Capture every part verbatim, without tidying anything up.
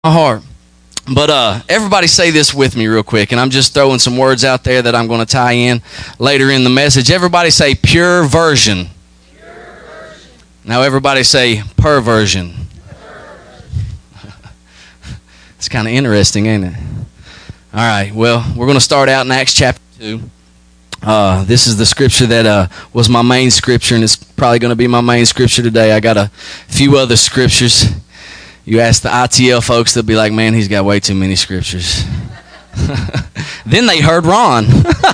my heart. But uh, everybody say this with me real quick, and I'm just throwing some words out there that I'm going to tie in later in the message. Everybody say pure version. Pure version. Now everybody say perversion. It's kind of interesting, ain't it? All right, well, we're going to start out in Acts chapter two. Uh, this is the scripture that uh, was my main scripture, and it's probably going to be my main scripture today. I got a few other scriptures. You ask the I T L folks, they'll be like, man, he's got way too many scriptures. Then they heard Ron.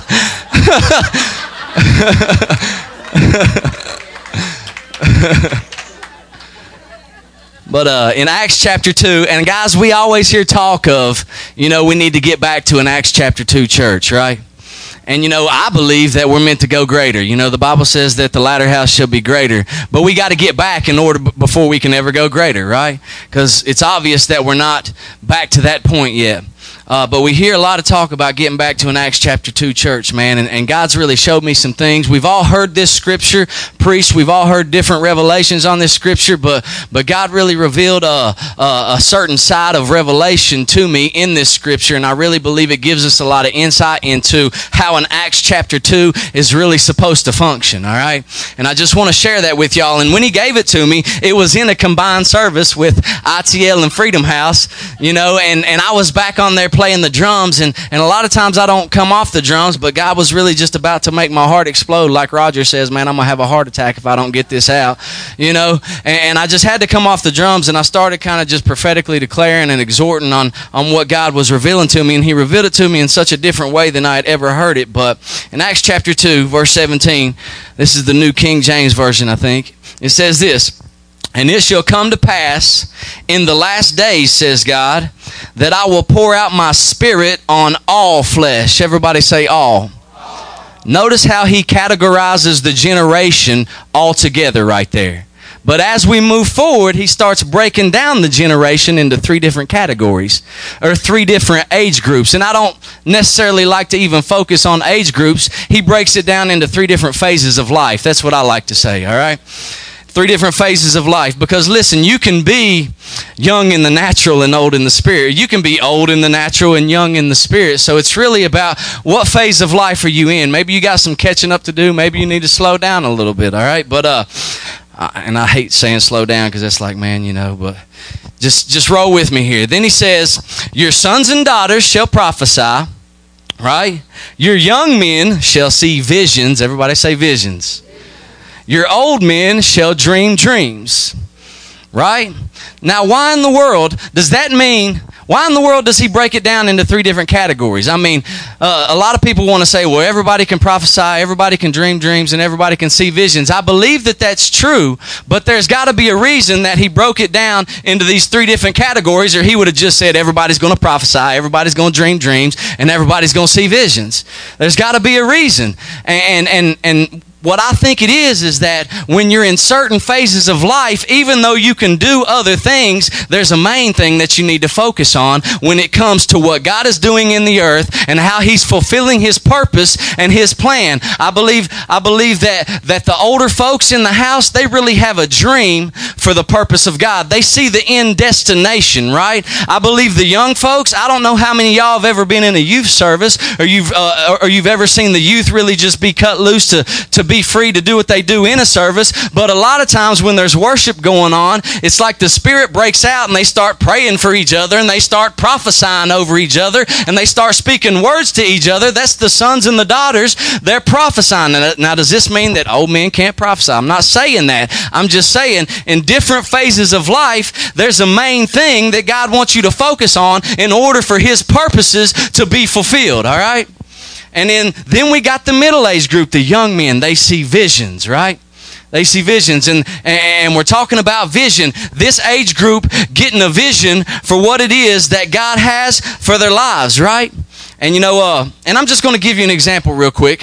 But uh, in Acts chapter two, and guys, we always hear talk of, you know, we need to get back to an Acts chapter two church, right? And, you know, I believe that we're meant to go greater. You know, the Bible says that the latter house shall be greater. But we got to get back in order b- before we can ever go greater, right? Because it's obvious that we're not back to that point yet. Uh, but we hear a lot of talk about getting back to an Acts chapter two church, man, and, and God's really showed me some things. We've all heard this scripture preached. We've all heard different revelations on this scripture, but but God really revealed a, a, a certain side of revelation to me in this scripture, and I really believe it gives us a lot of insight into how an Acts chapter two is really supposed to function, all right? And I just want to share that with y'all. And when he gave it to me, it was in a combined service with I T L and Freedom House, you know, and, and I was back on there playing the drums, and, and a lot of times I don't come off the drums, but God was really just about to make my heart explode. Like Roger says, man, I'm going to have a heart attack if I don't get this out, you know, and, and I just had to come off the drums, and I started kind of just prophetically declaring and exhorting on, on what God was revealing to me, and he revealed it to me in such a different way than I had ever heard it. But in Acts chapter two, verse seventeen, this is the New King James Version, I think, it says this: "And it shall come to pass in the last days, says God, that I will pour out my spirit on all flesh." Everybody say all. all. Notice how he categorizes the generation altogether right there. But as we move forward, he starts breaking down the generation into three different categories, or three different age groups. And I don't necessarily like to even focus on age groups. He breaks it down into three different phases of life. That's what I like to say, all right? Three different phases of life. Because listen, you can be young in the natural and old in the spirit. You can be old in the natural and young in the spirit. So it's really about what phase of life are you in. Maybe you got some catching up to do. Maybe you need to slow down a little bit, all right? But, uh, and I hate saying slow down because that's like, man, you know, but just, just roll with me here. Then he says, "Your sons and daughters shall prophesy," right? "Your young men shall see visions." Everybody say visions. "Your old men shall dream dreams," right? Now, why in the world does that mean, why in the world does he break it down into three different categories? I mean, uh, a lot of people want to say, well, everybody can prophesy, everybody can dream dreams, and everybody can see visions. I believe that that's true, but there's got to be a reason that he broke it down into these three different categories, or he would have just said everybody's going to prophesy, everybody's going to dream dreams, and everybody's going to see visions. There's got to be a reason. And, and, and, and what I think it is, is that when you're in certain phases of life, even though you can do other things, there's a main thing that you need to focus on when it comes to what God is doing in the earth and how he's fulfilling his purpose and his plan. I believe I believe that, that the older folks in the house, they really have a dream for the purpose of God. They see the end destination, right? I believe the young folks, I don't know how many of y'all have ever been in a youth service, or you've uh, or you've ever seen the youth really just be cut loose to, to be free to do what they do in a service. But a lot of times when there's worship going on, it's like the Spirit breaks out and they start praying for each other, and they start prophesying over each other, and they start speaking words to each other. That's the sons and the daughters. They're prophesying. Now, does this mean that old men can't prophesy? I'm not saying that. I'm just saying in different phases of life, there's a main thing that God wants you to focus on in order for his purposes to be fulfilled, all right? And then, then we got the middle-aged group, the young men. They see visions, right? They see visions. And, and we're talking about vision. This age group getting a vision for what it is that God has for their lives, right? And, you know, uh, and I'm just going to give you an example real quick.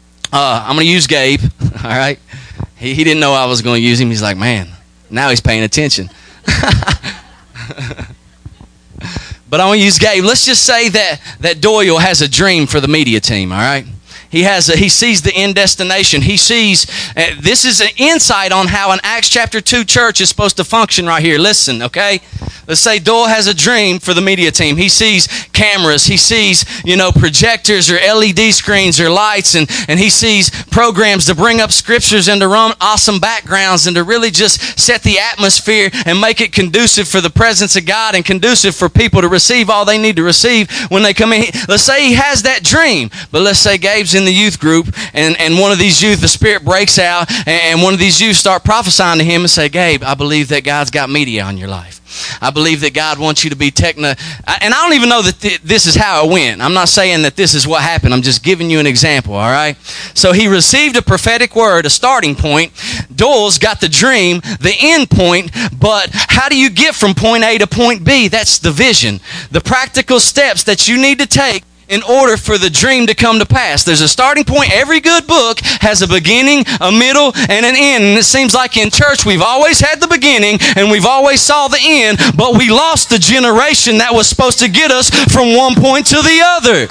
Uh, I'm going to use Gabe, all right? He, he didn't know I was going to use him. He's like, man, now he's paying attention. But I want to use Gabe. Let's just say that, that Doyle has a dream for the media team, all right? He has a, he sees the end destination. He sees, uh, this is an insight on how an Acts chapter two church is supposed to function right here. Listen, okay? Let's say Doyle has a dream for the media team. He sees cameras, he sees, you know, projectors or L E D screens or lights, and, and he sees programs to bring up scriptures and to run awesome backgrounds and to really just set the atmosphere and make it conducive for the presence of God and conducive for people to receive all they need to receive when they come in. Let's say he has that dream, but let's say Gabe's in the youth group, and, and one of these youth, the Spirit breaks out, and, and one of these youth start prophesying to him and say, Gabe, I believe that God's got media on your life. I believe that God wants you to be techno. And I don't even know that th- this is how it went. I'm not saying that this is what happened. I'm just giving you an example, all right? So he received a prophetic word, a starting point. Doyle's got the dream, the end point, but how do you get from point A to point B? That's the vision. The practical steps that you need to take in order for the dream to come to pass. There's a starting point. Every good book has a beginning, a middle, and an end. And it seems like in church we've always had the beginning and we've always saw the end, but we lost the generation that was supposed to get us from one point to the other.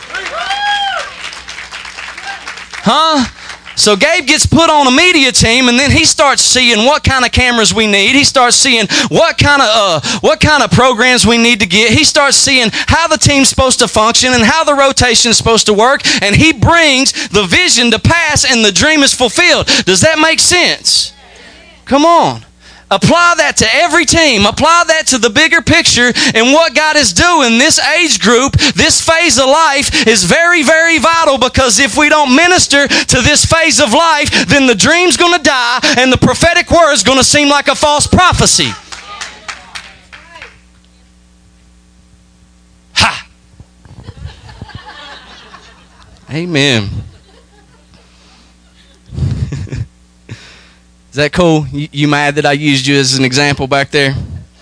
Huh? So Gabe gets put on a media team, and then he starts seeing what kind of cameras we need. He starts seeing what kind of uh, what kind of programs we need to get. He starts seeing how the team's supposed to function and how the rotation is supposed to work, and he brings the vision to pass, and the dream is fulfilled. Does that make sense? Come on. Apply that to every team. Apply that to the bigger picture and what God is doing. This age group, this phase of life is very, very vital, because if we don't minister to this phase of life, then the dream's going to die and the prophetic word is going to seem like a false prophecy. Ha! Amen. Is that cool? You, you mad that I used you as an example back there?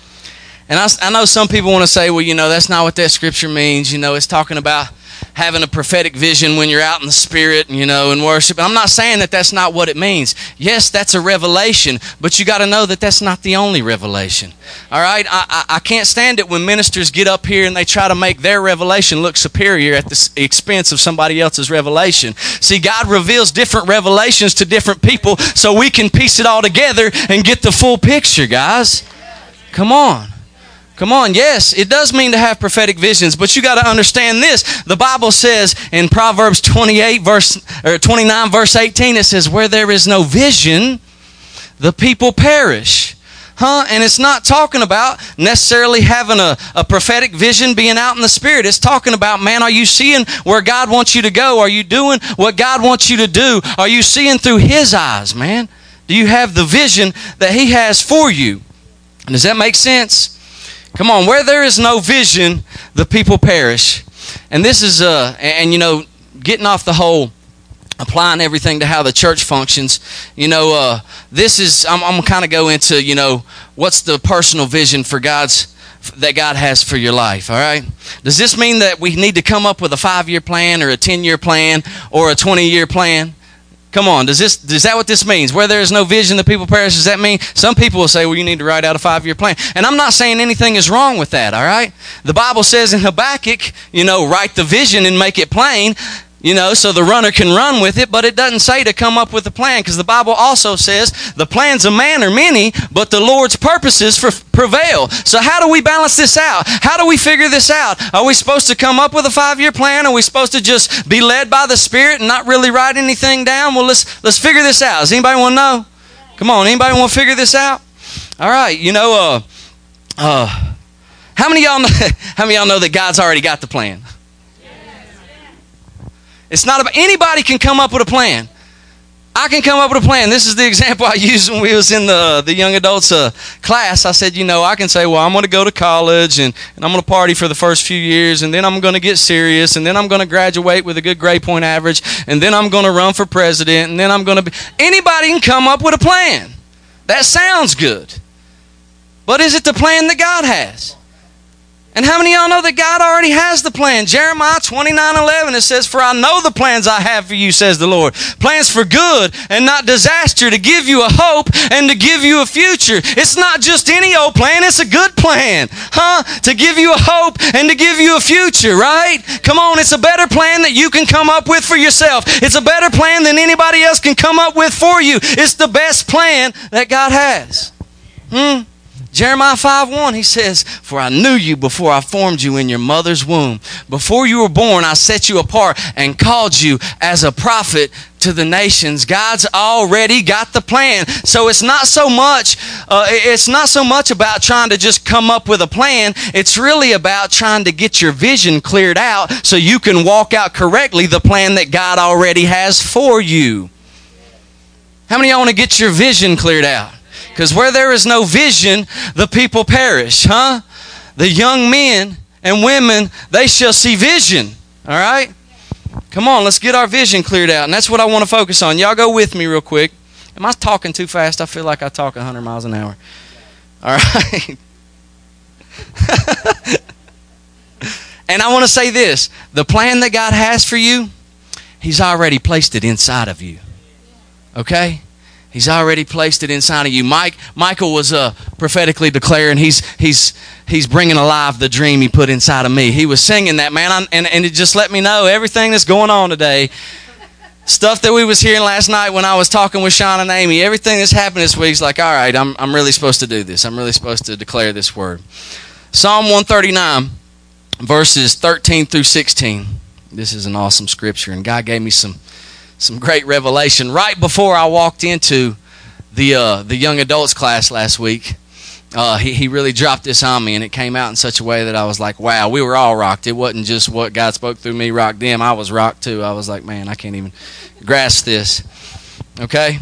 And I, I know some people want to say, well, you know, that's not what that scripture means. You know, it's talking about having a prophetic vision when you're out in the Spirit, you know, and worship. I'm not saying that that's not what it means. Yes, that's a revelation, but you got to know that that's not the only revelation. All right? I, I, I can't stand it when ministers get up here and they try to make their revelation look superior at the expense of somebody else's revelation. See, God reveals different revelations to different people so we can piece it all together and get the full picture, guys. Come on. Come on, yes, it does mean to have prophetic visions, but you got to understand this. The Bible says in Proverbs twenty-eight, verse or twenty-nine, verse eighteen, it says, "Where there is no vision, the people perish." Huh? And it's not talking about necessarily having a, a prophetic vision, being out in the Spirit. It's talking about, man, are you seeing where God wants you to go? Are you doing what God wants you to do? Are you seeing through His eyes, man? Do you have the vision that He has for you? Does that make sense? Come on, where there is no vision, the people perish. And this is, uh, and, and you know, getting off the whole, applying everything to how the church functions, you know, uh, this is, I'm, I'm going to kind of go into, you know, what's the personal vision for God's, that God has for your life, all right? Does this mean that we need to come up with a five-year plan or a ten-year plan or a twenty-year plan? Come on, does this is that what this means? Where there is no vision, the people perish. Does that mean? Some people will say, well, you need to write out a five-year plan. And I'm not saying anything is wrong with that, all right? The Bible says in Habakkuk, you know, write the vision and make it plain, you know, so the runner can run with it, but it doesn't say to come up with a plan, because the Bible also says the plans of man are many, but the Lord's purposes for, prevail. So how do we balance this out? How do we figure this out? Are we supposed to come up with a five-year plan? Are we supposed to just be led by the Spirit and not really write anything down? Well, let's let's figure this out. Does anybody want to know? Come on, anybody want to figure this out? All right, you know, uh, uh, how many of y'all know, how many of y'all know that God's already got the plan? It's not about, anybody can come up with a plan. I can come up with a plan. This is the example I used when we was in the the young adults uh, class. I said, you know, I can say, well, I'm going to go to college and, and I'm going to party for the first few years, and then I'm going to get serious, and then I'm going to graduate with a good grade point average, and then I'm going to run for president, and then I'm going to be... Anybody can come up with a plan. That sounds good. But is it the plan that God has? And how many of y'all know that God already has the plan? Jeremiah twenty-nine eleven, it says, "For I know the plans I have for you, says the Lord. Plans for good and not disaster, to give you a hope and to give you a future." It's not just any old plan, it's a good plan. Huh? To give you a hope and to give you a future, right? Come on, it's a better plan that you can come up with for yourself. It's a better plan than anybody else can come up with for you. It's the best plan that God has. Hmm? Jeremiah five one, he says, for I knew you before I formed you in your mother's womb. Before you were born, I set you apart and called you as a prophet to the nations. God's already got the plan. So it's not so much, uh, it's not so much about trying to just come up with a plan. It's really about trying to get your vision cleared out so you can walk out correctly the plan that God already has for you. How many of y'all want to get your vision cleared out? Because where there is no vision, the people perish, huh? The young men and women, they shall see vision, all right? Come on, let's get our vision cleared out. And that's what I want to focus on. Y'all go with me real quick. Am I talking too fast? I feel like I talk one hundred miles an hour. All right? And I want to say this. The plan that God has for you, He's already placed it inside of you. Okay? He's already placed it inside of you. Mike, Michael was uh, prophetically declaring he's he's he's bringing alive the dream he put inside of me. He was singing that, man, I, and and it just let me know everything that's going on today. Stuff that we was hearing last night when I was talking with Sean and Amy. Everything that's happened this week is like, all right, I'm I'm really supposed to do this. I'm really supposed to declare this word. Psalm one thirty-nine, verses thirteen through sixteen. This is an awesome scripture, and God gave me some. Some great revelation right before I walked into the uh, the young adults class last week. Uh, he, he really dropped this on me, and it came out in such a way that I was like, wow, we were all rocked. It wasn't just what God spoke through me rocked them. I was rocked too. I was like, man, I can't even grasp this. Okay?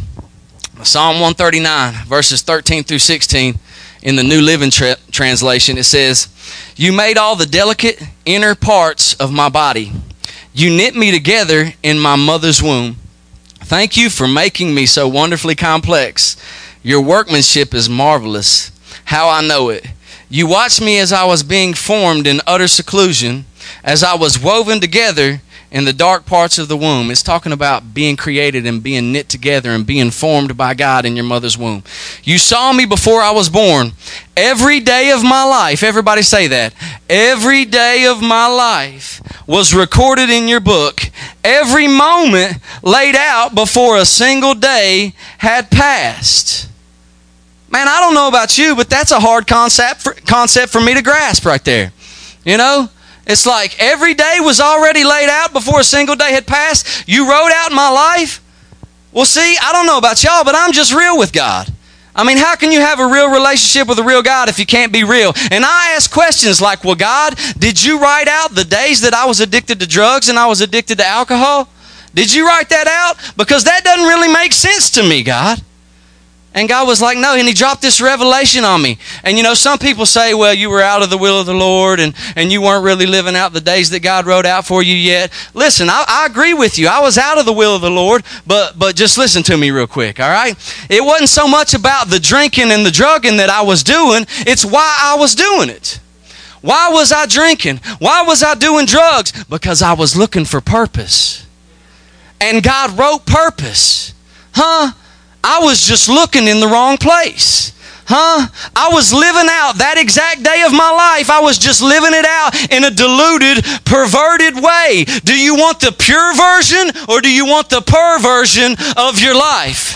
Psalm one thirty-nine, verses thirteen through sixteen in the New Living Tra- Translation. It says, you made all the delicate inner parts of my body. You knit me together in my mother's womb. Thank you for making me so wonderfully complex. Your workmanship is marvelous. How I know it. You watched me as I was being formed in utter seclusion, as I was woven together in the dark parts of the womb. It's talking about being created and being knit together and being formed by God in your mother's womb. You saw me before I was born. Every day of my life, everybody say that. Every day of my life was recorded in your book. Every moment laid out before a single day had passed. Man, I don't know about you, but that's a hard concept for, concept for me to grasp right there. You know? It's like every day was already laid out before a single day had passed. You wrote out my life. Well, see, I don't know about y'all, but I'm just real with God. I mean, how can you have a real relationship with a real God if you can't be real? And I ask questions like, well, God, did you write out the days that I was addicted to drugs and I was addicted to alcohol? Did you write that out? Because that doesn't really make sense to me, God. And God was like, no, and He dropped this revelation on me. And you know, some people say, well, you were out of the will of the Lord and, and you weren't really living out the days that God wrote out for you yet. Listen, I, I agree with you. I was out of the will of the Lord, but, but just listen to me real quick, all right? It wasn't so much about the drinking and the drugging that I was doing. It's why I was doing it. Why was I drinking? Why was I doing drugs? Because I was looking for purpose. And God wrote purpose. Huh? I was just looking in the wrong place. Huh? I was living out that exact day of my life. I was just living it out in a diluted, perverted way. Do you want the pure version or do you want the perversion of your life?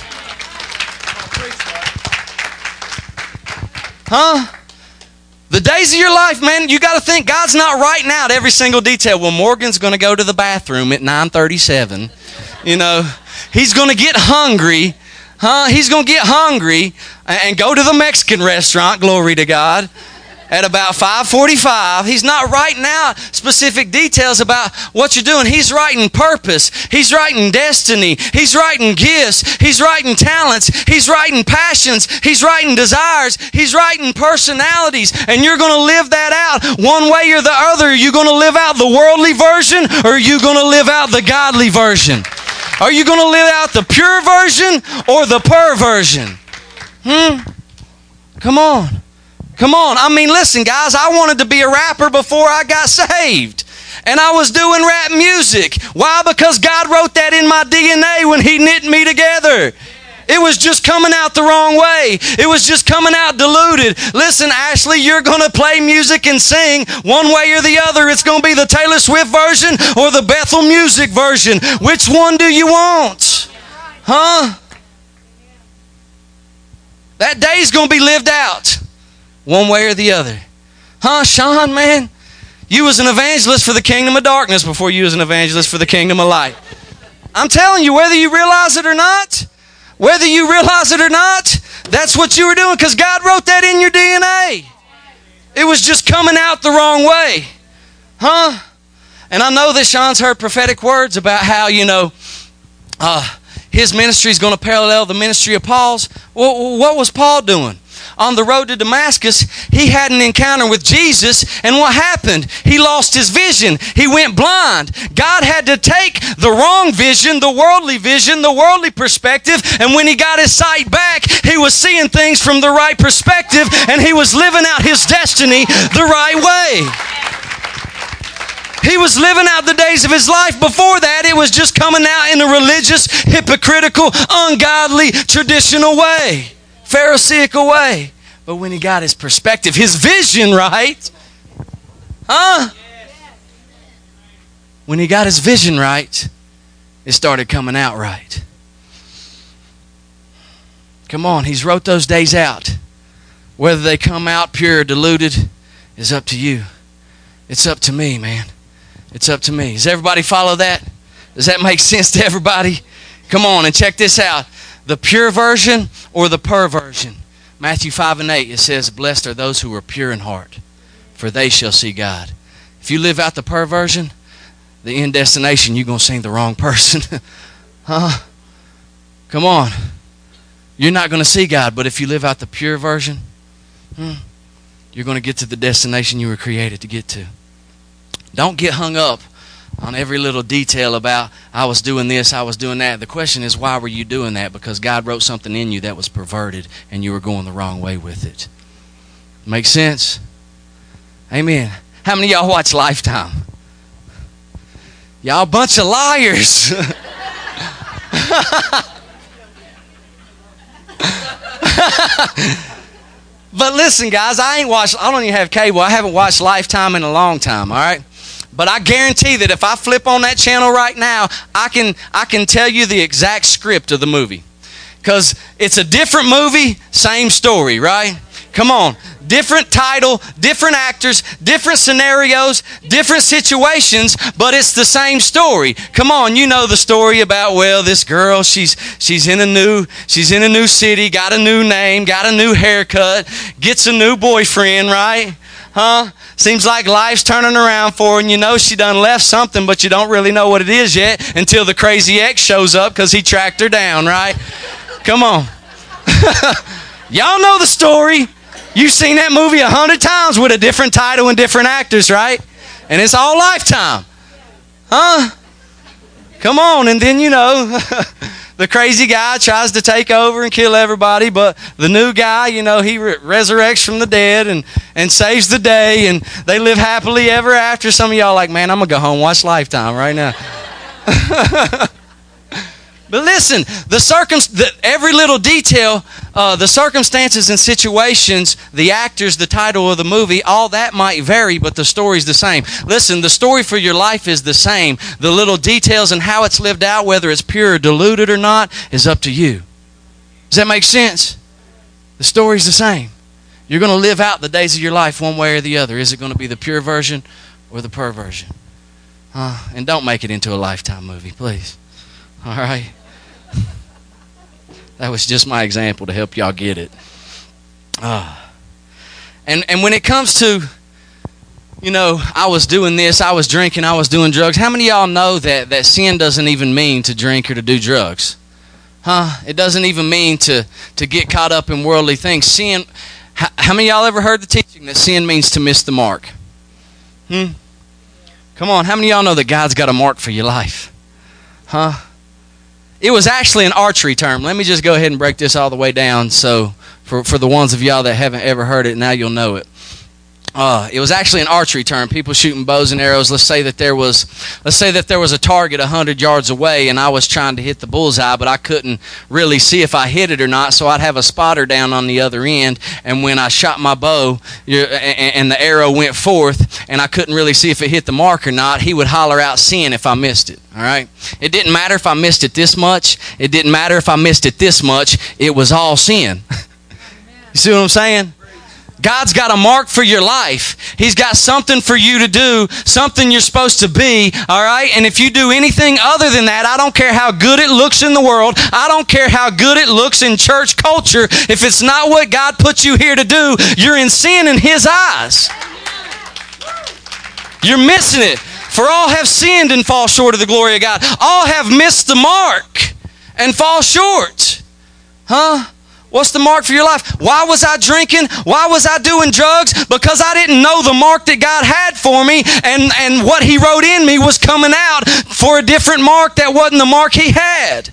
Huh? The days of your life, man, you got to think God's not writing out every single detail. Well, Morgan's going to go to the bathroom at nine thirty-seven. You know, he's going to get hungry. Huh? He's going to get hungry and go to the Mexican restaurant, glory to God, at about five forty-five. He's not writing out specific details about what you're doing. He's writing purpose. He's writing destiny. He's writing gifts. He's writing talents. He's writing passions. He's writing desires. He's writing personalities. And you're going to live that out one way or the other. Are you going to live out the worldly version or are you going to live out the godly version? Are you going to live out the pure version or the perversion? Hmm? Come on. Come on. I mean, listen, guys, I wanted to be a rapper before I got saved. And I was doing rap music. Why? Because God wrote that in my D N A when He knit me together. It was just coming out the wrong way. It was just coming out diluted. Listen, Ashley, you're going to play music and sing one way or the other. It's going to be the Taylor Swift version or the Bethel Music version. Which one do you want? Huh? That day's going to be lived out. one way or the other. Huh, Sean, man? You was an evangelist for the kingdom of darkness before you was an evangelist for the kingdom of light. I'm telling you, whether you realize it or not, whether you realize it or not, that's what you were doing because God wrote that in your D N A. It was just coming out the wrong way. Huh? And I know that Sean's heard prophetic words about how, you know, uh, his ministry is going to parallel the ministry of Paul's. Well, what was Paul doing? On the road to Damascus, he had an encounter with Jesus, and what happened? He lost his vision. He went blind. God had to take the wrong vision, the worldly vision, the worldly perspective, and when he got his sight back, he was seeing things from the right perspective, and he was living out his destiny the right way. He was living out the days of his life. Before that, it was just coming out in a religious, hypocritical, ungodly, traditional way. Pharisaical way. But when he got his perspective, his vision right, huh? When he got his vision right, it started coming out right. Come on, he's wrote those days out. Whether they come out pure or diluted is up to you. It's up to me, man. It's up to me. Does everybody follow that? Does that make sense to everybody? Come on and check this out. The pure version or the perversion. Matthew five and eight, it says, blessed are those who are pure in heart, for they shall see God. If you live out the perversion, the end destination, you're going to sing the wrong person. Huh? Come on. You're not going to see God, but if you live out the pure version, hmm, you're going to get to the destination you were created to get to. Don't get hung up on every little detail about, I was doing this, I was doing that. The question is, why were you doing that? Because God wrote something in you that was perverted and you were going the wrong way with it. Make sense? Amen. How many of y'all watch Lifetime? Y'all a bunch of liars. But listen, guys, I ain't watched, I don't even have cable. I haven't watched Lifetime in a long time, all right? But I guarantee that if I flip on that channel right now, I can I can tell you the exact script of the movie. Because it's a different movie, same story, right? Come on. Different title, different actors, different scenarios, different situations, but it's the same story. Come on, you know the story about, well, this girl, she's she's in a new she's in a new city, got a new name, got a new haircut, gets a new boyfriend, right? Huh? Seems like life's turning around for her, and you know she done left something, but you don't really know what it is yet until the crazy ex shows up because he tracked her down, right? Come on. Y'all know the story. You've seen that movie a hundred times with a different title and different actors, right? And it's all Lifetime. Huh? Come on. And then, you know, the crazy guy tries to take over and kill everybody, but the new guy, you know, he re- resurrects from the dead and, and saves the day, and they live happily ever after. Some of y'all like, man, I'm going to go home and watch Lifetime right now. But listen, the circum- the, every little detail, uh, the circumstances and situations, the actors, the title of the movie, all that might vary, but the story's the same. Listen, the story for your life is the same. The little details and how it's lived out, whether it's pure or diluted or not, is up to you. Does that make sense? The story's the same. You're going to live out the days of your life one way or the other. Is it going to be the pure version or the perversion? Uh, and don't make it into a Lifetime movie, please. All right? That was just my example to help y'all get it. Uh, and and when it comes to, you know, I was doing this, I was drinking, I was doing drugs. How many of y'all know that, that sin doesn't even mean to drink or to do drugs? Huh? It doesn't even mean to, to get caught up in worldly things. Sin, how, how many of y'all ever heard the teaching that sin means to miss the mark? Hmm? Come on, how many of y'all know that God's got a mark for your life? Huh? It was actually an archery term. Let me just go ahead and break this all the way down. So for, for the ones of y'all that haven't ever heard it, now you'll know it. Uh, it was actually an archery term. People shooting bows and arrows. Let's say that there was, let's say that there was a target a hundred yards away, and I was trying to hit the bullseye, but I couldn't really see if I hit it or not. So I'd have a spotter down on the other end, and when I shot my bow and the arrow went forth, and I couldn't really see if it hit the mark or not, he would holler out sin if I missed it. All right. It didn't matter if I missed it this much. It didn't matter if I missed it this much. It was all sin. You see what I'm saying? God's got a mark for your life. He's got something for you to do, something you're supposed to be, all right? And if you do anything other than that, I don't care how good it looks in the world. I don't care how good it looks in church culture. If it's not what God put you here to do, you're in sin in His eyes. You're missing it. For all have sinned and fall short of the glory of God. All have missed the mark and fall short. Huh? What's the mark for your life? Why was I drinking? Why was I doing drugs? Because I didn't know the mark that God had for me, and, and what He wrote in me was coming out for a different mark that wasn't the mark He had.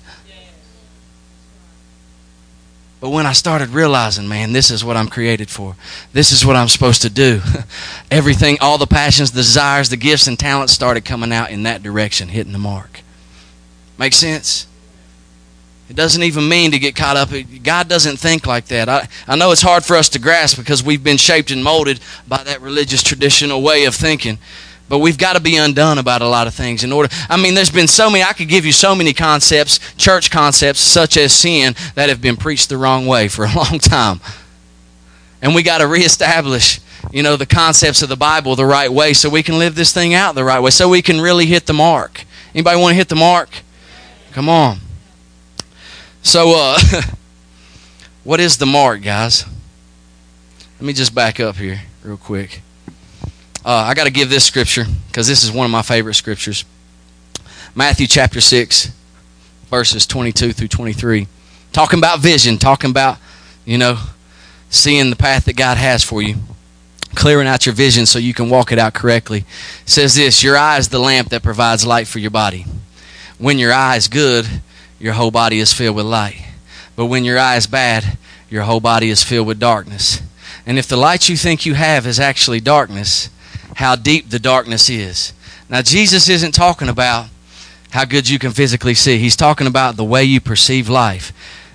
But when I started realizing, man, this is what I'm created for. This is what I'm supposed to do. Everything, all the passions, the desires, the gifts and talents started coming out in that direction, hitting the mark. Make sense? It doesn't even mean to get caught up. God doesn't think like that. I, I know it's hard for us to grasp because we've been shaped and molded by that religious traditional way of thinking. But we've got to be undone about a lot of things in order. I mean, there's been so many, I could give you so many concepts, church concepts, such as sin, that have been preached the wrong way for a long time. And we got to reestablish, you know, the concepts of the Bible the right way so we can live this thing out the right way, so we can really hit the mark. Anybody want to hit the mark? Come on. So, uh, what is the mark, guys? Let me just back up here real quick. Uh, I got to give this scripture because this is one of my favorite scriptures. Matthew chapter six, verses twenty-two through twenty-three. Talking about vision, talking about, you know, seeing the path that God has for you. Clearing out your vision so you can walk it out correctly. It says this, your eye is the lamp that provides light for your body. When your eye is good, your whole body is filled with light. But when your eye is bad, your whole body is filled with darkness. And if the light you think you have is actually darkness, how deep the darkness is. Now, Jesus isn't talking about how good you can physically see. He's talking about the way you perceive life.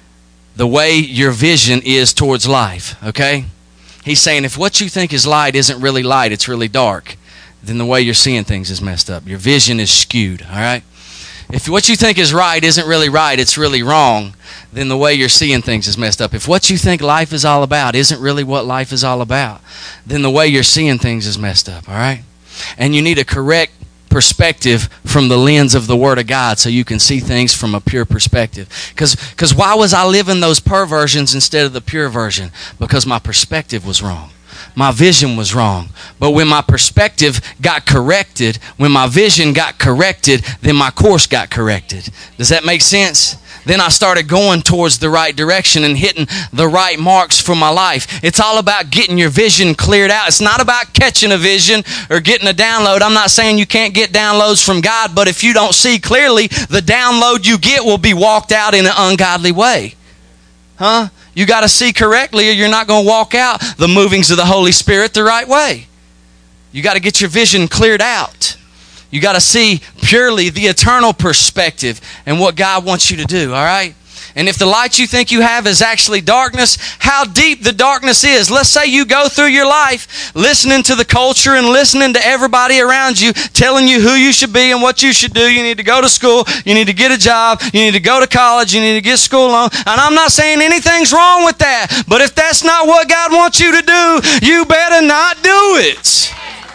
The way your vision is towards life, okay? He's saying if what you think is light isn't really light, it's really dark, then the way you're seeing things is messed up. Your vision is skewed, all right? If what you think is right isn't really right, it's really wrong, then the way you're seeing things is messed up. If what you think life is all about isn't really what life is all about, then the way you're seeing things is messed up, all right? And you need a correct perspective from the lens of the Word of God so you can see things from a pure perspective. Because because why was I living those perversions instead of the pure version? Because my perspective was wrong. My vision was wrong. But when my perspective got corrected, when my vision got corrected, then my course got corrected. Does that make sense? Then I started going towards the right direction and hitting the right marks for my life. It's all about getting your vision cleared out. It's not about catching a vision or getting a download. I'm not saying you can't get downloads from God, but if you don't see clearly, the download you get will be walked out in an ungodly way. Huh? You got to see correctly or you're not going to walk out the movings of the Holy Spirit the right way. You got to get your vision cleared out. You got to see purely the eternal perspective and what God wants you to do, all right? And if the light you think you have is actually darkness, how deep the darkness is. Let's say you go through your life listening to the culture and listening to everybody around you telling you who you should be and what you should do. You need to go to school. You need to get a job. You need to go to college. You need to get school loan. And I'm not saying anything's wrong with that. But if that's not what God wants you to do, you better not do it.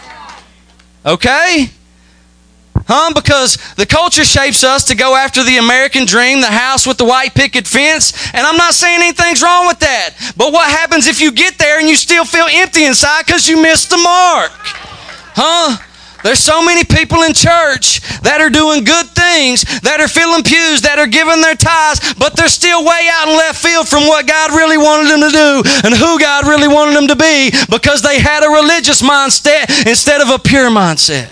Okay? Huh? Because the culture shapes us to go after the American dream, the house with the white picket fence. And I'm not saying anything's wrong with that. But what happens if you get there and you still feel empty inside because you missed the mark? Huh? There's so many people in church that are doing good things, that are filling pews, that are giving their tithes, but they're still way out in left field from what God really wanted them to do and who God really wanted them to be because they had a religious mindset instead of a pure mindset.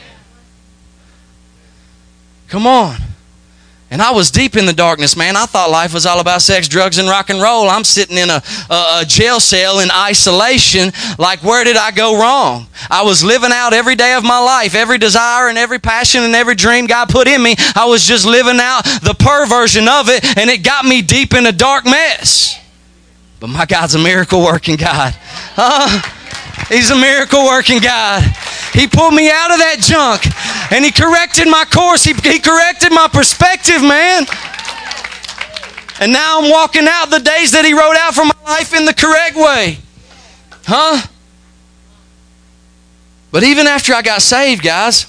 Come on. And I was deep in the darkness, man. I thought life was all about sex, drugs, and rock and roll. I'm sitting in a, a, a jail cell in isolation. Like, where did I go wrong? I was living out every day of my life, every desire and every passion and every dream God put in me. I was just living out the perversion of it, and it got me deep in a dark mess. But my God's a miracle working God. Uh, he's a miracle working God. He pulled me out of that junk and He corrected my course. He, he corrected my perspective, man. And now I'm walking out the days that He wrote out for my life in the correct way. Huh? But even after I got saved, guys,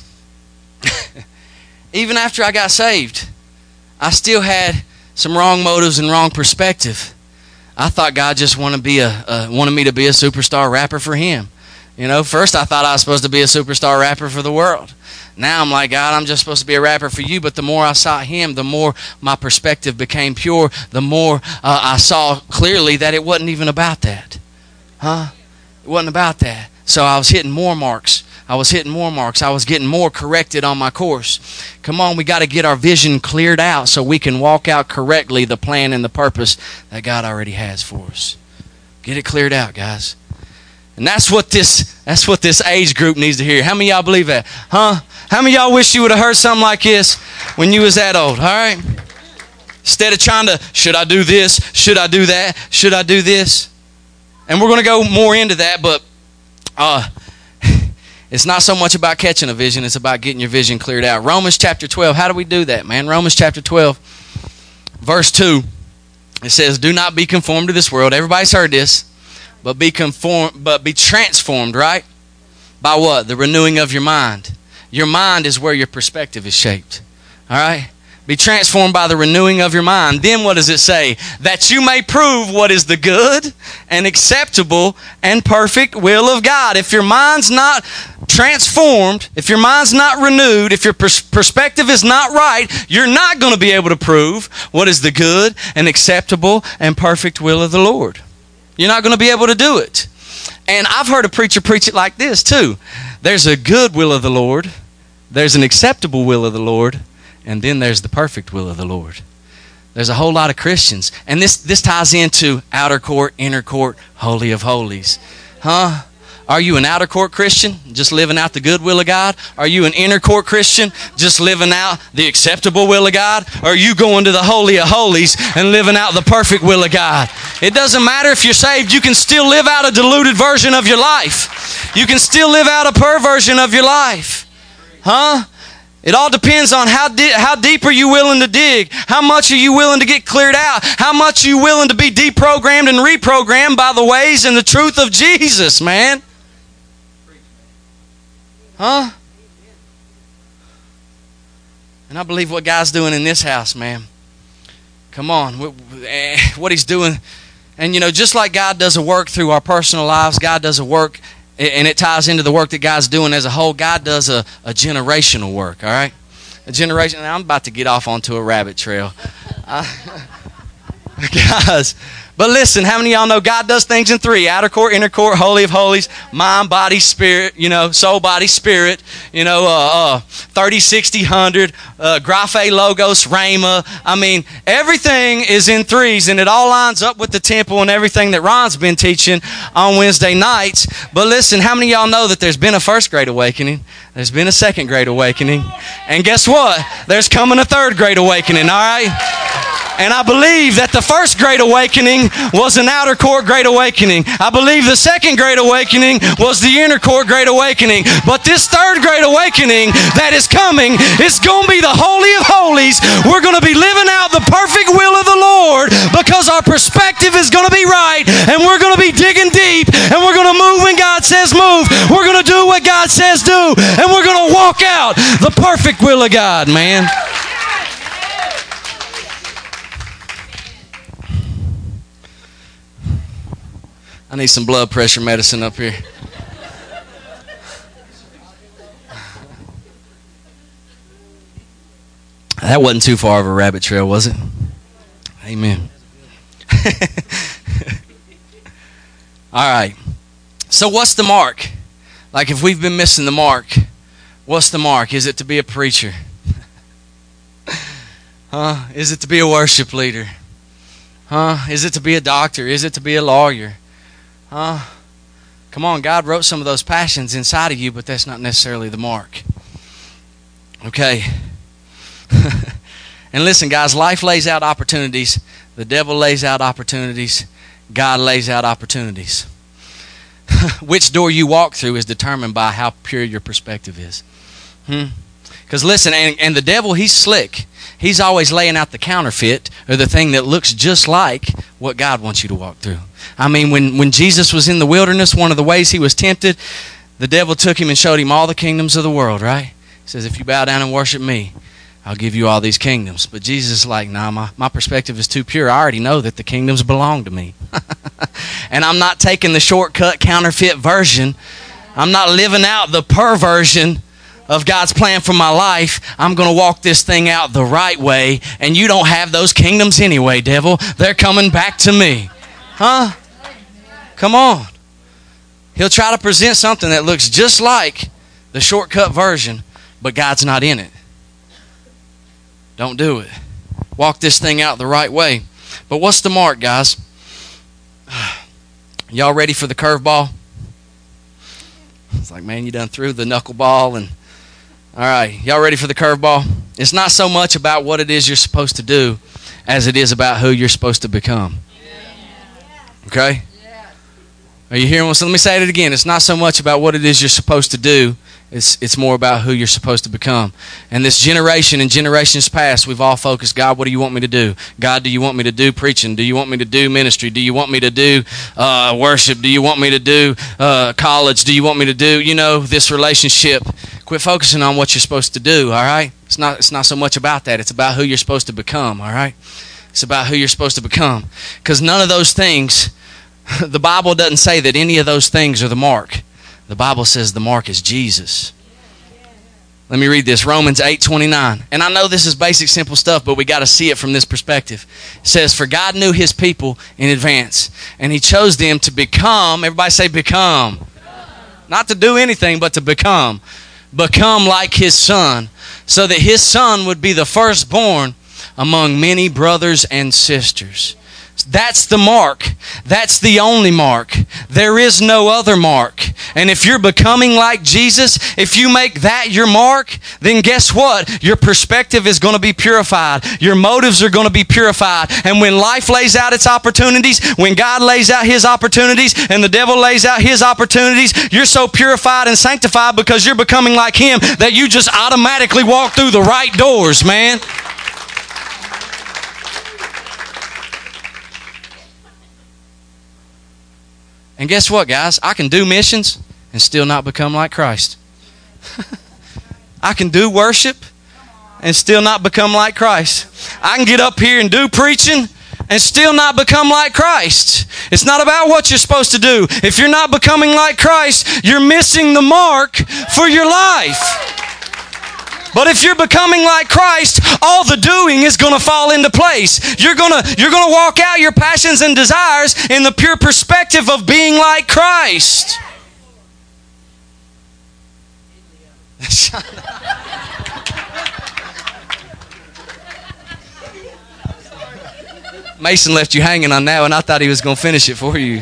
even after I got saved, I still had some wrong motives and wrong perspective. I thought God just wanted, be a, uh, wanted me to be a superstar rapper for Him. You know, first I thought I was supposed to be a superstar rapper for the world. Now I'm like, God, I'm just supposed to be a rapper for you. But the more I sought Him, the more my perspective became pure. The more uh, I saw clearly that it wasn't even about that. Huh? It wasn't about that. So I was hitting more marks. I was hitting more marks. I was getting more corrected on my course. Come on, we got to get our vision cleared out so we can walk out correctly the plan and the purpose that God already has for us. Get it cleared out, guys. And that's what this that's what this age group needs to hear. How many of y'all believe that? Huh? How many of y'all wish you would have heard something like this when you was that old? All right? Instead of trying to, should I do this? Should I do that? Should I do this? And we're going to go more into that, but uh, it's not so much about catching a vision. It's about getting your vision cleared out. Romans chapter twelve. How do we do that, man? Romans chapter twelve, verse two. It says, do not be conformed to this world. Everybody's heard this. But be conformed, but be transformed, right? By what? The renewing of your mind. Your mind is where your perspective is shaped. All right? Be transformed by the renewing of your mind. Then what does it say? That you may prove what is the good and acceptable and perfect will of God. If your mind's not transformed, if your mind's not renewed, if your pers- perspective is not right, you're not going to be able to prove what is the good and acceptable and perfect will of the Lord. You're not going to be able to do it. And I've heard a preacher preach it like this too. There's a good will of the Lord, there's an acceptable will of the Lord, and then there's the perfect will of the Lord. There's a whole lot of Christians. And this, this ties into outer court, inner court, holy of holies. Huh? Are you an outer court Christian, just living out the good will of God? Are you an inner court Christian, just living out the acceptable will of God? Or are you going to the holy of holies and living out the perfect will of God? It doesn't matter if you're saved. You can still live out a diluted version of your life. You can still live out a perversion of your life. Huh? It all depends on how, di- how deep are you willing to dig? How much are you willing to get cleared out? How much are you willing to be deprogrammed and reprogrammed by the ways and the truth of Jesus, man? Huh? And I believe what God's doing in this house, man. Come on. What He's doing. And, you know, just like God does a work through our personal lives, God does a work, and it ties into the work that God's doing as a whole. God does a, a generational work, all right? A generation. I'm about to get off onto a rabbit trail. Uh, guys, but listen, how many of y'all know God does things in three? Outer court, inner court, holy of holies, mind, body, spirit, you know, soul, body, spirit, you know, uh, uh, thirty, sixty, one hundred, uh, graphe, logos, rhema. I mean, everything is in threes, and it all lines up with the temple and everything that Ron's been teaching on Wednesday nights. But listen, how many of y'all know that there's been a first grade awakening? There's been a second grade awakening. And guess what? There's coming a third grade awakening, all right? And I believe that the first great awakening was an outer court great awakening. I believe the second great awakening was the inner court great awakening. But this third great awakening that is coming is going to be the holy of holies. We're going to be living out the perfect will of the Lord because our perspective is going to be right, and we're going to be digging deep, and we're going to move when God says move. We're going to do what God says do, and we're going to walk out the perfect will of God, man. I need some blood pressure medicine up here. That wasn't too far of a rabbit trail, was it? Amen. All right. So what's the mark? Like if we've been missing the mark, what's the mark? Is it to be a preacher? Huh? Is it to be a worship leader? Huh? Is it to be a doctor? Is it to be a lawyer? Huh? Come on, God wrote some of those passions inside of you, but that's not necessarily the mark. Okay. And listen, guys, life lays out opportunities. The devil lays out opportunities. God lays out opportunities. Which door you walk through is determined by how pure your perspective is. Hmm? Because listen, and, and the devil, he's slick. He's always laying out the counterfeit or the thing that looks just like what God wants you to walk through. I mean, when, when Jesus was in the wilderness, one of the ways he was tempted, the devil took him and showed him all the kingdoms of the world, right? He says, if you bow down and worship me, I'll give you all these kingdoms. But Jesus is like, nah, my, my perspective is too pure. I already know that the kingdoms belong to me. And I'm not taking the shortcut counterfeit version. I'm not living out the perversion of God's plan for my life. I'm going to walk this thing out the right way, and you don't have those kingdoms anyway, devil. They're coming back to me. Huh? Come on. He'll try to present something that looks just like the shortcut version, but God's not in it. Don't do it. Walk this thing out the right way. But what's the mark, guys? Y'all ready for the curveball? It's like, man, you done threw the knuckleball and all right, y'all ready for the curveball? It's not so much about what it is you're supposed to do as it is about who you're supposed to become. Okay? Are you hearing? So let me say it again. It's not so much about what it is you're supposed to do. It's it's more about who you're supposed to become. And this generation and generations past, we've all focused, God, what do you want me to do? God, do you want me to do preaching? Do you want me to do ministry? Do you want me to do uh, worship? Do you want me to do uh, college? Do you want me to do, you know, this relationship? Quit focusing on what you're supposed to do, all right? It's not, it's not so much about that. It's about who you're supposed to become, all right? It's about who you're supposed to become. Because none of those things, the Bible doesn't say that any of those things are the mark. The Bible says the mark is Jesus. Let me read this, Romans eight twenty-nine. And I know this is basic, simple stuff, but we got to see it from this perspective. It says, for God knew his people in advance, and he chose them to become, everybody say become. become. Not to do anything, but to become. Become like his son, so that his son would be the firstborn among many brothers and sisters. That's the mark. That's the only mark. There is no other mark. And if you're becoming like Jesus, if you make that your mark, then guess what? Your perspective is going to be purified. Your motives are going to be purified. And when life lays out its opportunities, when God lays out his opportunities and the devil lays out his opportunities, you're so purified and sanctified because you're becoming like him that you just automatically walk through the right doors, man. And guess what, guys? I can do missions and still not become like Christ. I can do worship and still not become like Christ. I can get up here and do preaching and still not become like Christ. It's not about what you're supposed to do. If you're not becoming like Christ, you're missing the mark for your life. But if you're becoming like Christ, all the doing is going to fall into place. You're going to you're going to walk out your passions and desires in the pure perspective of being like Christ. Mason left you hanging on that one. I thought he was going to finish it for you.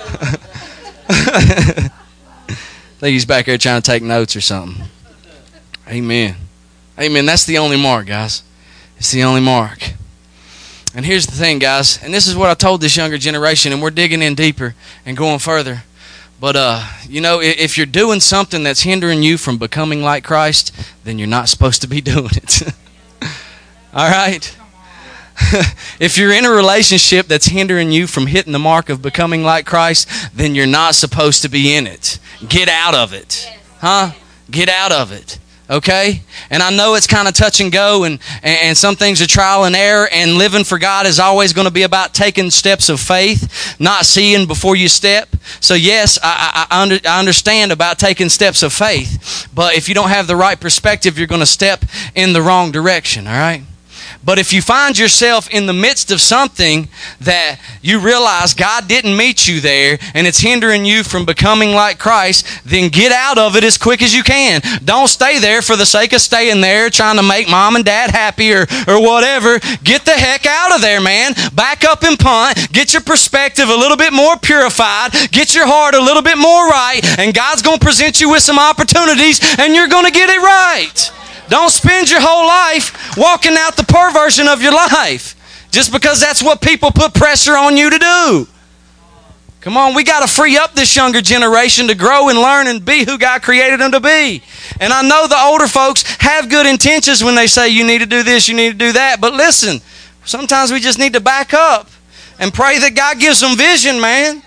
I think he's back there trying to take notes or something. Amen. Amen. That's the only mark, guys. It's the only mark. And here's the thing, guys. And this is what I told this younger generation, and we're digging in deeper and going further. But, uh, you know, if you're doing something that's hindering you from becoming like Christ, then you're not supposed to be doing it. All right? If you're in a relationship that's hindering you from hitting the mark of becoming like Christ, then you're not supposed to be in it. Get out of it. Huh? Get out of it. Okay? And I know it's kind of touch and go, and, and some things are trial and error, and living for God is always going to be about taking steps of faith, not seeing before you step. So yes, I, I, I, under, I understand about taking steps of faith, but if you don't have the right perspective, you're going to step in the wrong direction, all right? But if you find yourself in the midst of something that you realize God didn't meet you there and it's hindering you from becoming like Christ, then get out of it as quick as you can. Don't stay there for the sake of staying there trying to make mom and dad happy or, or whatever. Get the heck out of there, man. Back up and punt. Get your perspective a little bit more purified. Get your heart a little bit more right, and God's going to present you with some opportunities and you're going to get it right. Don't spend your whole life walking out the perversion of your life just because that's what people put pressure on you to do. Come on, we got to free up this younger generation to grow and learn and be who God created them to be. And I know the older folks have good intentions when they say you need to do this, you need to do that. But listen, sometimes we just need to back up and pray that God gives them vision, man.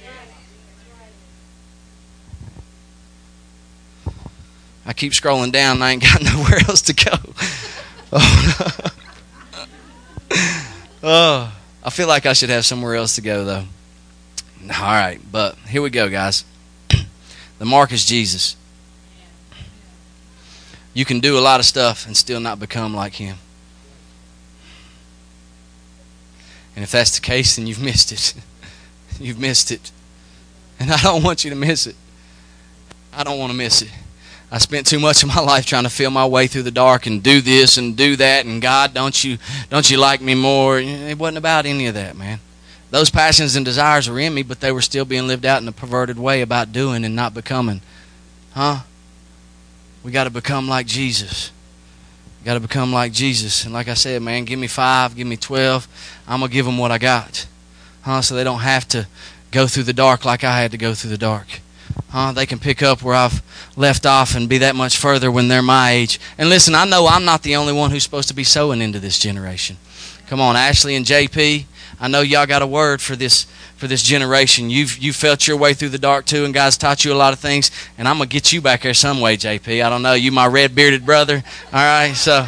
I keep scrolling down and I ain't got nowhere else to go. Oh, oh, I feel like I should have somewhere else to go, though. All right, but here we go, guys. The mark is Jesus. You can do a lot of stuff and still not become like Him. And if that's the case, then you've missed it. You've missed it. And I don't want you to miss it. I don't want to miss it. I spent too much of my life trying to feel my way through the dark and do this and do that. And God, don't you, don't you like me more? It wasn't about any of that, man. Those passions and desires were in me, but they were still being lived out in a perverted way about doing and not becoming. Huh? We got to become like Jesus. We got to become like Jesus. And like I said, man, give me five, give me twelve. I'm going to give them what I got. Huh? So they don't have to go through the dark like I had to go through the dark. Huh? They can pick up where I've left off and be that much further when they're my age. And listen, I know I'm not the only one who's supposed to be sowing into this generation. Come on, Ashley and J P, I know y'all got a word for this for this generation. You've you felt your way through the dark too, and God's taught you a lot of things. And I'm gonna get you back there some way, J P. I don't know, you my red bearded brother. All right, so.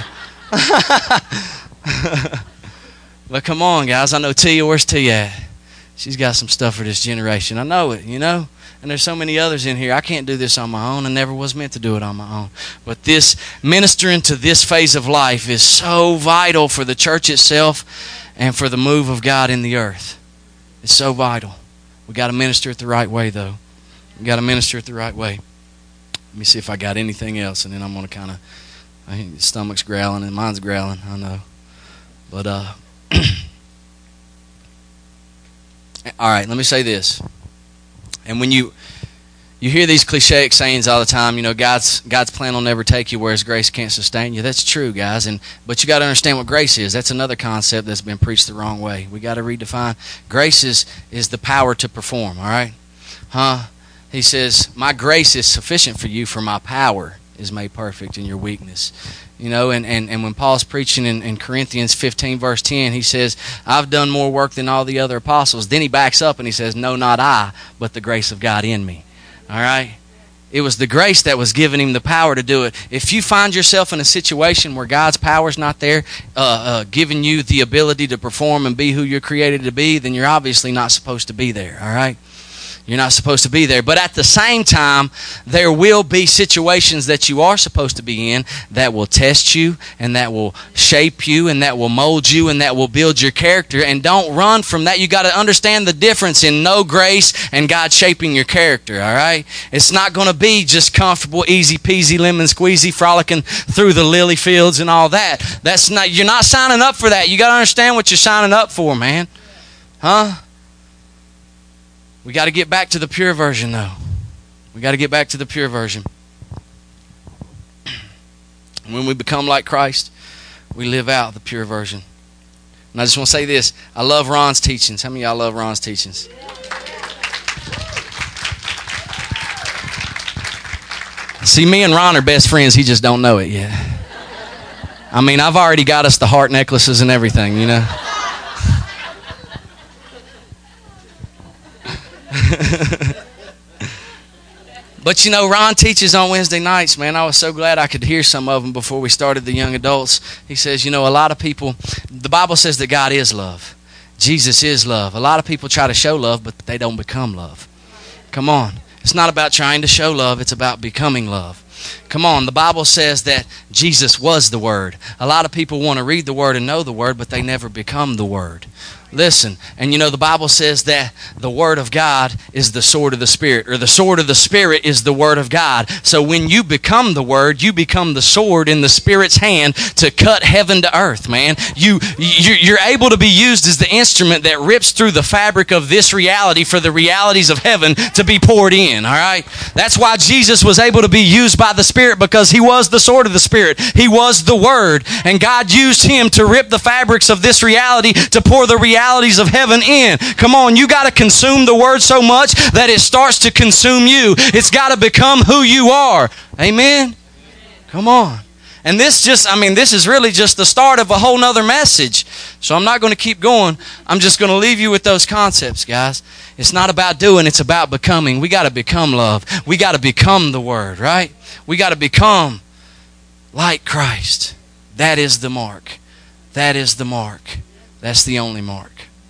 But come on, guys. I know Tia. Where's Tia at? She's got some stuff for this generation. I know it. You know. And there's so many others in here. I can't do this on my own. I never was meant to do it on my own. But this ministering to this phase of life is so vital for the church itself and for the move of God in the earth. It's so vital. We got to minister it the right way, though. We got to minister it the right way. Let me see if I got anything else, and then I'm going to kind of. I think the stomach's growling and mine's growling. I know, but uh. All right. Let me say this. And when you you hear these cliche sayings all the time, you know, God's God's plan will never take you where His grace can't sustain you. That's true, guys. And but you got to understand what grace is. That's another concept that's been preached the wrong way. We got to redefine. Grace is is the power to perform. All right, huh? He says, "My grace is sufficient for you, for my power is made perfect in your weakness." You know, and, and, and when Paul's preaching in, in Corinthians fifteen, verse ten, he says, I've done more work than all the other apostles. Then he backs up and he says, no, not I, but the grace of God in me. All right? It was the grace that was giving him the power to do it. If you find yourself in a situation where God's power's not there, uh, uh, giving you the ability to perform and be who you're created to be, then you're obviously not supposed to be there. All right? You're not supposed to be there. But at the same time, there will be situations that you are supposed to be in that will test you and that will shape you and that will mold you and that will build your character. And don't run from that. You got to understand the difference in no grace and God shaping your character, all right? It's not going to be just comfortable, easy peasy, lemon squeezy, frolicking through the lily fields and all that. That's not. You're not signing up for that. You got to understand what you're signing up for, man. Huh? We got to get back to the pure version, though. We got to get back to the pure version. When we become like Christ, we live out the pure version. And I just want to say this. I love Ron's teachings. How many of y'all love Ron's teachings? See, me and Ron are best friends. He just don't know it yet. I mean, I've already got us the heart necklaces and everything, you know. But you know, Ron teaches on Wednesday nights, man. I was so glad I could hear some of them before we started the young adults. He says, you know, a lot of people, the Bible says that God is love. Jesus is love. A lot of people try to show love, but they don't become love. Come on. It's not about trying to show love. It's about becoming love. Come on, the Bible says that Jesus was the Word. A lot of people want to read the Word and know the Word, but they never become the Word. Listen, and you know the Bible says that the Word of God is the sword of the Spirit, or the sword of the Spirit is the Word of God. So when you become the Word, you become the sword in the Spirit's hand to cut heaven to earth, man. You, you're able to be used as the instrument that rips through the fabric of this reality for the realities of heaven to be poured in, all right? That's why Jesus was able to be used by the Spirit, because He was the sword of the Spirit. He was the Word, and God used Him to rip the fabrics of this reality to pour the reality realities of heaven in. Come on, you got to consume the Word so much that it starts to consume you. It's got to become who you are. Amen? Come on. And this just, I mean, this is really just the start of a whole nother message. So I'm not going to keep going. I'm just going to leave you with those concepts, guys. It's not about doing, it's about becoming. We got to become love. We got to become the Word, right? We got to become like Christ. That is the mark. That is the mark. That's the only mark.